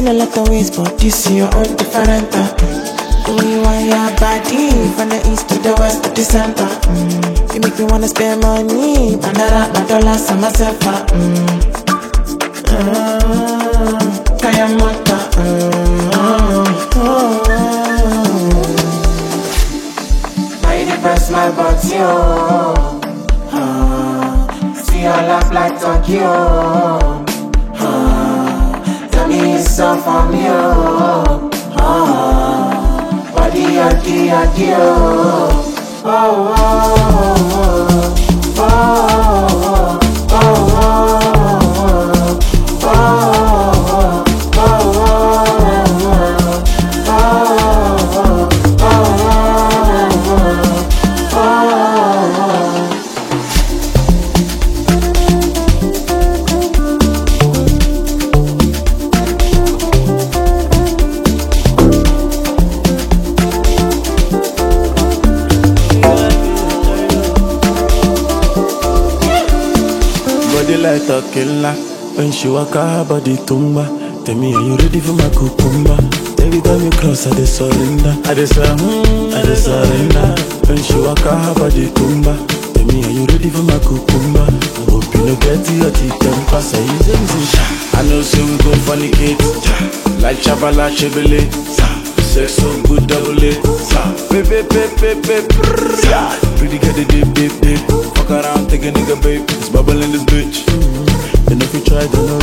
in a lot of ways, but this is your own different. We want your body from the east to the west to the center. You make me wanna spend money, my dollars on myself. Kaya mata. I depress my body, oh. See your laugh like Tokyo. Tell me it's all for me, oh. Body, oh. Oh, oh, oh, oh, oh, oh, oh, oh, body like a killer. When she walk her body tumba. Tell me, are you ready for my cucumber? Every time you cross, I just surrender. I just surrender. When she walk her body tumba. Tell me, are you ready for my cucumber? Hope you no get your teeth temper. Say easy. I know so we go fornicate. Like Chabala Chevrolet. Sex so good double it. Baby. Pretty get the dip. Fuck around, take a nigga, babe. It's bubble in this bitch. And if you try, don't know